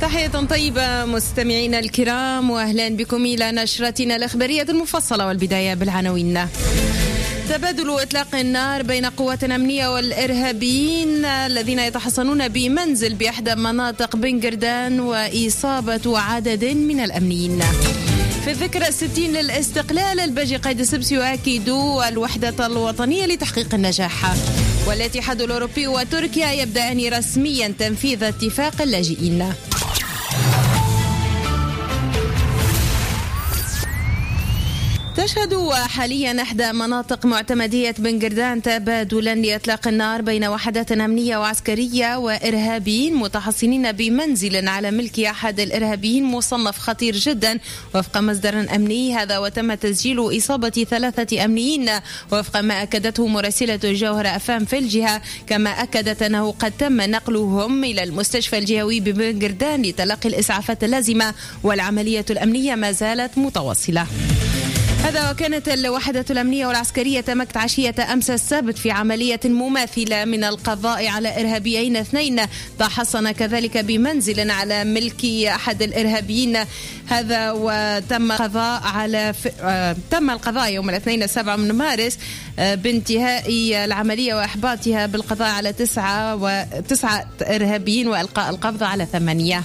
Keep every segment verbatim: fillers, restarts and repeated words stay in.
تحية طيبة مستمعينا الكرام، وأهلا بكم إلى نشرتنا الإخبارية المفصلة، والبداية بالعناوين. تبادل إطلاق النار بين قوات أمنية والإرهابيين الذين يتحصنون بمنزل بإحدى مناطق بنغردان وإصابة عدد من الأمنيين. في الذكرى الستين للاستقلال، الباجي قايد السبسي يؤكد الوحدة الوطنية لتحقيق النجاح. والاتحاد الأوروبي وتركيا يبدأان رسميا تنفيذ اتفاق اللاجئين. تشهد حاليا إحدى مناطق معتمدية بنغردان تبادلا لإطلاق النار بين وحدات أمنية وعسكرية وإرهابيين متحصنين بمنزل على ملك أحد الإرهابيين مصنف خطير جدا وفق مصدر أمني هذا، وتم تسجيل إصابة ثلاثة أمنيين وفق ما أكدته مراسلة الجوهرة أفام في الجهة، كما أكدت أنه قد تم نقلهم إلى المستشفى الجهوي ببنغردان لتلقي الإسعافات اللازمة، والعملية الأمنية ما زالت متواصلة. هذا وكانت الوحدة الأمنية والعسكرية تمت عشية أمس السبت في عملية مماثلة من القضاء على إرهابيين اثنين تحصن كذلك بمنزل على ملك أحد الإرهابيين هذا، وتم القضاء على ف... آه... تم القضاء يوم الاثنين السابع من مارس آه... بانتهاء العملية وإحباطها بالقضاء على تسعة وتسعة إرهابيين وإلقاء القبض على ثمانية.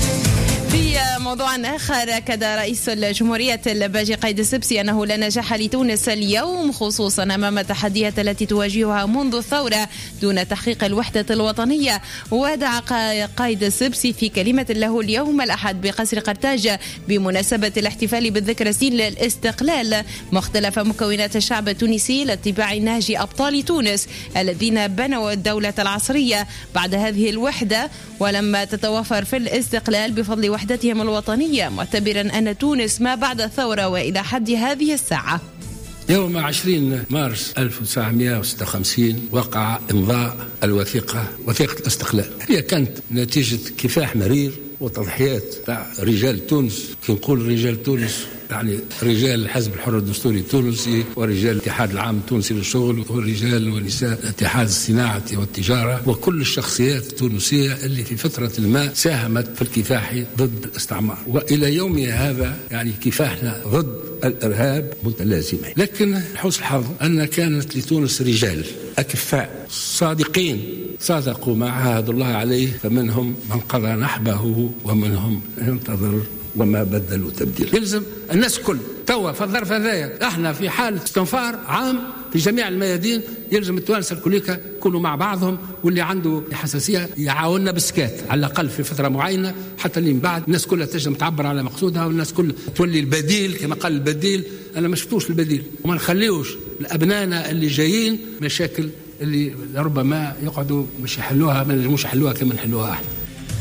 في موضوع آخر، أكد رئيس الجمهورية الباجي قايد السبسي أنه لا نجاح لتونس اليوم خصوصا أمام التحديات التي تواجهها منذ الثورة دون تحقيق الوحدة الوطنية. ودعا قايد السبسي في كلمة له اليوم الأحد بقصر قرطاج بمناسبة الاحتفال بالذكرى الستين للاستقلال مختلف مكونات الشعب التونسي لاتباع نهج أبطال تونس الذين بنوا الدولة العصرية بعد هذه الوحدة ولما تتوفر في الاستقلال بفضل وحدتهم الوطنية، معتبرا أن تونس ما بعد الثورة وإلى حد هذه الساعة. يوم عشرين مارس ألف وتسعمائة وستة وخمسين وقع إمضاء الوثيقة، وثيقة الاستقلال. هي كانت نتيجة كفاح مرير وتضحيات تاع رجال تونس. كي نقول رجال تونس يعني رجال الحزب الحر الدستوري التونسي، ورجال الاتحاد العام التونسي للشغل، ورجال ونساء اتحاد الصناعة والتجارة، وكل الشخصيات التونسية اللي في فترة ما ساهمت في الكفاح ضد الاستعمار. وإلى يومنا هذا يعني كفاحنا ضد الإرهاب متلازمة. لكن حسن الحظ أن كانت لتونس رجال أكفاء صادقين صادقوا مع عهد الله عليه، فمنهم من قضى نحبه ومنهم ينتظر وما بدلوا تبديل. يلزم الناس كل توا في الظرف هذايا احنا في حالة استنفار عام في جميع الميادين. يلزم التوانسة الكليكا يكونوا مع بعضهم، واللي عنده حساسية يعاوننا بالسكات على الأقل في فترة معينة، حتى اللي من بعد الناس كلها تجم تعبر على مقصودها، والناس كلها تولي البديل كما قال البديل. أنا ما شفتوش البديل، وما نخليوش لأبنائنا اللي جايين مشاكل اللي ربما يقعدوا مش يحلوها ما نجموش يحلوها كما نحلوها احنا.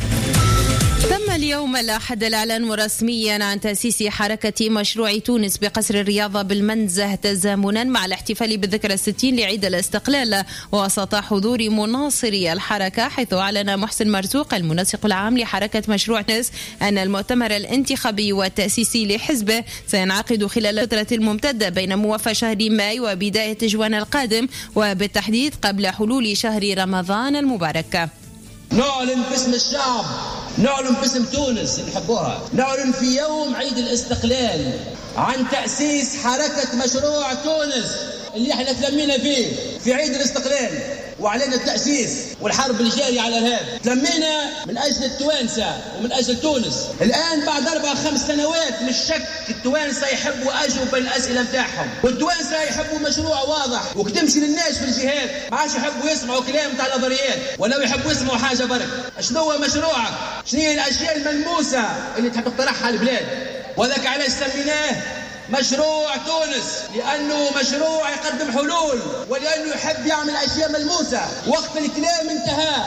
تم اليوم الأحد الإعلان رسميا عن تأسيس حركة مشروع تونس بقصر الرياضة بالمنزه تزامنا مع الاحتفال بالذكرى الستين لعيد الاستقلال وسط حضور مناصري الحركة، حيث أعلن محسن مرزوق المنسق العام لحركة مشروع تونس أن المؤتمر الانتخابي والتأسيسي لحزبه سينعقد خلال الفترة الممتدة بين موافى شهر ماي وبداية جوان القادم، وبالتحديد قبل حلول شهر رمضان المبارك. نعلن باسم الشعب، نعلن باسم تونس نحبوها، نعلن في يوم عيد الاستقلال عن تأسيس حركة مشروع تونس اللي احنا تلمينا فيه في عيد الاستقلال وعلينا التأسيس والحرب الجارية على الإرهاب. تلمينا من أجل التوانسة ومن أجل تونس. الآن بعد أربع خمس سنوات مش شك التوانسة يحبوا أجوبة الأسئلة متاعهم، والتوانسة يحبوا مشروع واضح وكتمشي للناس في الجهات، ما عادش يحبوا يسمعوا كلام تاع نظريات ولا يحبوا يسمعوا حاجة برك. شنو هو مشروعك؟ شنو هي الأشياء الملموسة اللي تحب تقترحها على البلاد؟ وذاك علاش سميناه مشروع تونس، لأنه مشروع يقدم حلول ولأنه يحب يعمل أشياء ملموسة. وقت الكلام انتهى.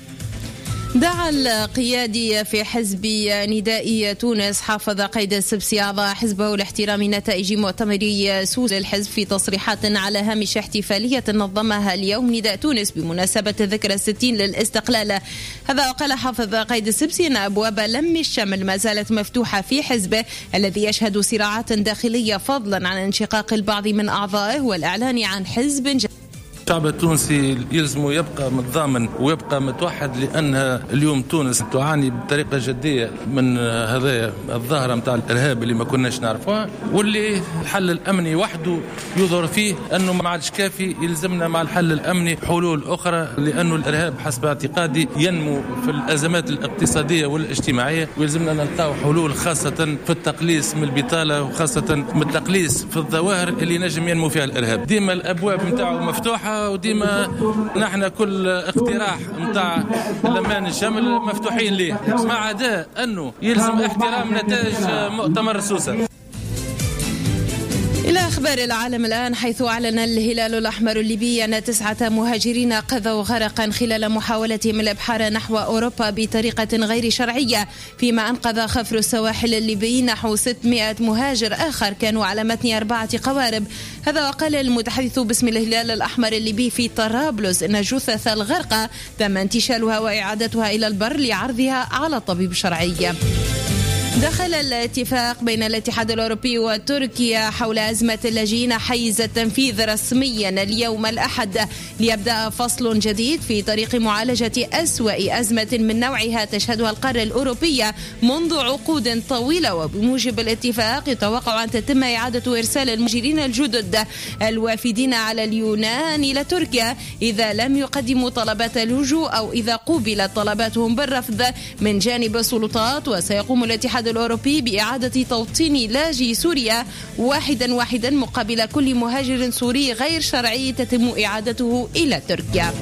دعا القيادي في حزب ندائي تونس حافظ قايد السبسي أعضاء حزبه لاحترام نتائج مؤتمر سوس للحزب في تصريحات على هامش احتفالية نظمها اليوم نداء تونس بمناسبة الذكرى الستين للاستقلال. هذا وقال حافظ قايد السبسي أن أبواب لم الشمل ما زالت مفتوحة في حزبه الذي يشهد صراعات داخلية فضلا عن انشقاق البعض من أعضائه والإعلان عن حزب جديد. الشعب التونسي يلزم يبقى متضامن ويبقى متوحد، لأن اليوم تونس تعاني بطريقة جدية من هذا الظاهرة متاع الإرهاب اللي ما كناش نعرفوها، واللي الحل الأمني وحده يظهر فيه أنه ما عادش كافي. يلزمنا مع الحل الأمني حلول أخرى، لأنه الإرهاب حسب اعتقادي ينمو في الأزمات الاقتصادية والاجتماعية، ويلزمنا نلقاو حلول خاصة في التقليص من البطالة، وخاصة من التقليص في الظواهر اللي نجم ينمو فيها الإرهاب. ديما الأبواب متاعه مفتوحة، وديما نحن كل اقتراح متاع الأمان الشامل مفتوحين ليه، ما عدا أنه يلزم احترام نتائج مؤتمر سوسة. إلى أخبار العالم الآن، حيث أعلن الهلال الأحمر الليبي أن تسعة مهاجرين قضوا غرقا خلال محاولتهم الإبحار نحو أوروبا بطريقة غير شرعية، فيما أنقذ خفر السواحل الليبي نحو ستمائة مهاجر آخر كانوا على متن أربعة قوارب. هذا وقال المتحدث باسم الهلال الأحمر الليبي في طرابلس أن جثث الغرقى تم انتشالها وإعادتها إلى البر لعرضها على الطبيب الشرعي. دخل الاتفاق بين الاتحاد الأوروبي وتركيا حول أزمة اللاجئين حيز التنفيذ رسميا اليوم الأحد، ليبدأ فصل جديد في طريق معالجة أسوأ أزمة من نوعها تشهدها القارة الأوروبية منذ عقود طويلة. وبموجب الاتفاق يتوقع أن تتم إعادة إرسال المهاجرين الجدد الوافدين على اليونان إلى تركيا إذا لم يقدموا طلبات اللجوء أو إذا قوبلت طلباتهم بالرفض من جانب السلطات. وسيقوم الاتحاد الأوروبي بإعادة توطين لاجئي سوريا واحدا واحدا مقابل كل مهاجر سوري غير شرعي تتم إعادته إلى تركيا.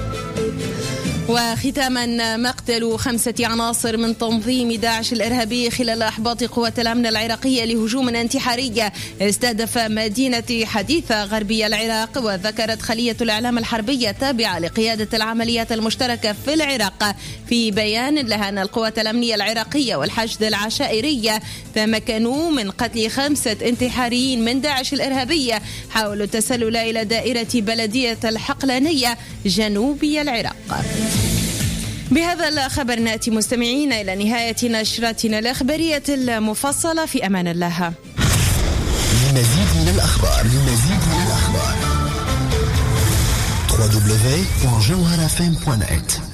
وختاما، مقتل خمسة عناصر من تنظيم داعش الإرهابي خلال إحباط قوات الأمن العراقية لهجوم انتحاري استهدف مدينة حديثة غربية العراق. وذكرت خلية الإعلام الحربية التابعة لقيادة العمليات المشتركة في العراق في بيان لها أن القوات الأمنية العراقية والحشد العشائري تمكنوا من قتل خمسة انتحاريين من داعش الإرهابية حاولوا التسلل إلى دائرة بلدية الحقلانية جنوبي العراق. بهذا الخبر نأتي مستمعين إلى نهاية نشرتنا الإخبارية المفصلة. في أمان الله. لمزيد من الأخبار لمزيد من الأخبار دبليو دبليو دبليو دوت جوهر إف إم دوت نت.